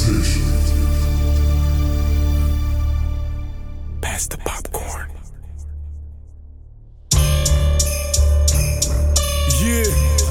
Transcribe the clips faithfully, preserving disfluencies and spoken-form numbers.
position. Pass the popcorn. Yeah.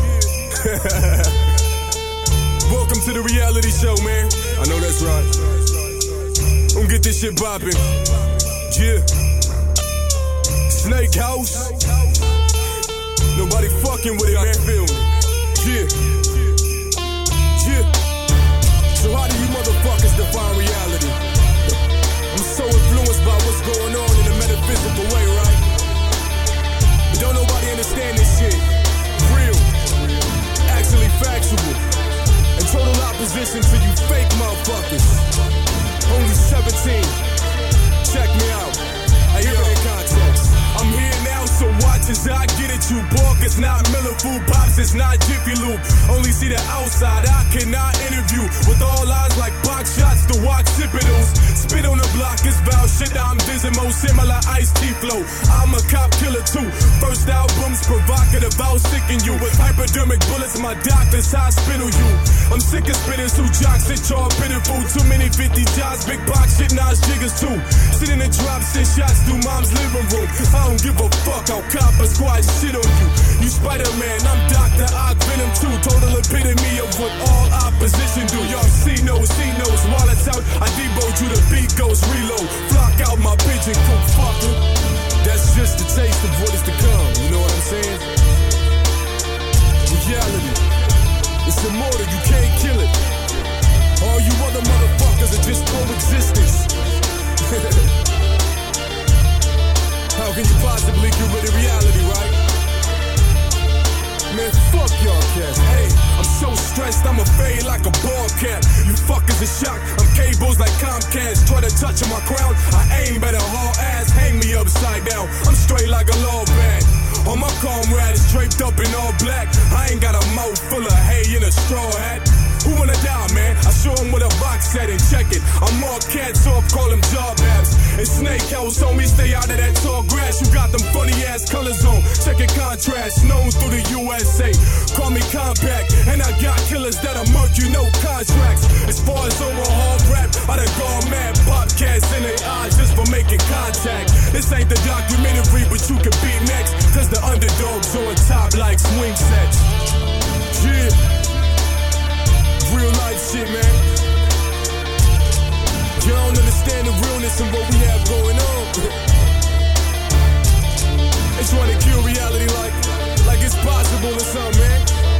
Welcome to the reality show, man. I know that's right. Don't get this shit poppin'. Yeah. Snake House. Nobody fucking with it, man. Feel me? Yeah. Yeah. So how do you motherfuckers define reality? I'm so influenced by what's going on in a metaphysical way, right? But don't nobody understand this shit. Real. Actually factual. In total opposition to you fake motherfuckers. Only seventeen. Check me out. I hear it in context. I'm here now, so watch as I get at you. Bork, it's not Miller Food Pops, it's not Jiffy Lube. Only see the outside, I cannot interview. With all eyes like box shots to watch Zipidos. Spit on the block, it's foul shit, I'm Dizimo, similar Ice-T flow. I'm a cop killer too. First album's provocative, I'll sicken you. With hypodermic bullets, my doctors hospital you. I'm sick of spitters who jocks at y'all pitiful. Too many fifty jobs, big box shit, Nas jiggers too. Sit in the drop, send shots through mom's living room. I don't give a fuck, I'll cop a squad shit on you. You Spider-Man, I'm Doctor Ock, Venom too. Total epitome of what all opposition do. Y'all see knows, see knows, wallets out. I deboed you, the beat goes reload. Flock out my pigeon coop, fucker. That's just a taste of what is to come, you know what I'm saying? Reality, it's immortal, you can't kill it. All you other motherfuckers are just coexistence. How can you possibly get rid of reality, right? Man, fuck y'all cats. Hey, I'm so stressed, I'ma fade like a ball cap. You fuckers are shocked, I'm cables like Comcast. Try to touch on my crown, I aim better haul ass. Hang me upside down, I'm straight like a law bag. All my comrades draped up in all black. I ain't got a mouth full of hay in a straw hat. Who wanna die, man? I show him with a box set and check it. I'm all cats off, call them job apps. And Snake House, homie, stay out of that tall grass. You got them funny ass colors on. Check your contrast, known through the U S A. Call me compact, and I got killers that'll murk you, no contracts. As far as overhaul rap, I done gone mad. Bobcats in their eyes just for making contact. This ain't the documentary, but you can be next. Cause the underdogs on top like swing sets. Yeah. Real life shit, man. You don't understand the realness of what we have going on. They trying to kill reality like, like it's possible or something, man.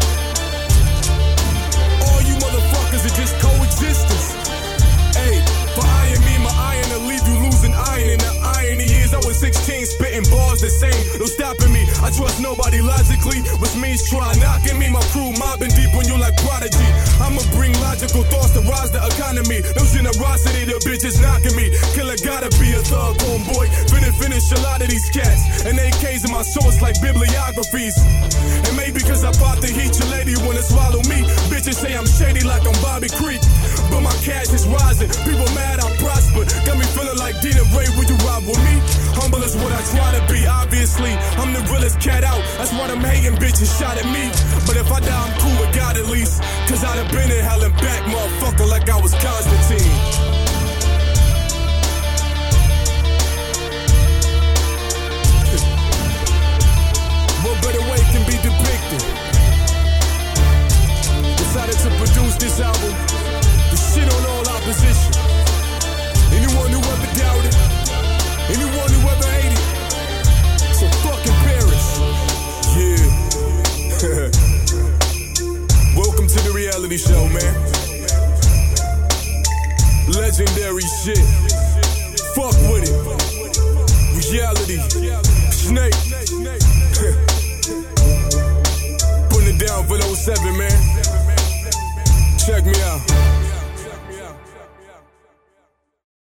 All you motherfuckers are just coexistence. Hey, for iron me, my iron will leave you losing iron. And the irony is I was sixteen, spitting bars the same. No stopping me, I trust nobody logically. Which means try knocking me, my crew mobbing deep on you like Prodigy. I'ma bring logical thoughts to rise the economy. No generosity, the bitches knocking me. Killer gotta be a thug, homeboy. Finna finish a lot of these cats. And A Ks in my source like bibliographies. And maybe cause I popped the heat, your lady wanna swallow me. Bitches say I'm shady like I'm Bobby Creek. But my cash is rising, people mad I prosper. Got me feeling like Dina Ray, will you ride with me? Humble is what I try to be, obviously. I'm the realest cat out, that's why them hating bitches shot at me. But if I die, I'm cool with God at least. Cause I'd have been in hell and back, motherfucker, like I was Constantine. What better way can be depicted? Decided to produce this album. The shit on all opposition. Anyone who ever doubted, anyone who ever hated, so fucking perish. Yeah. Welcome to the reality show, man. Legendary shit. Fuck with it. Reality. Snake.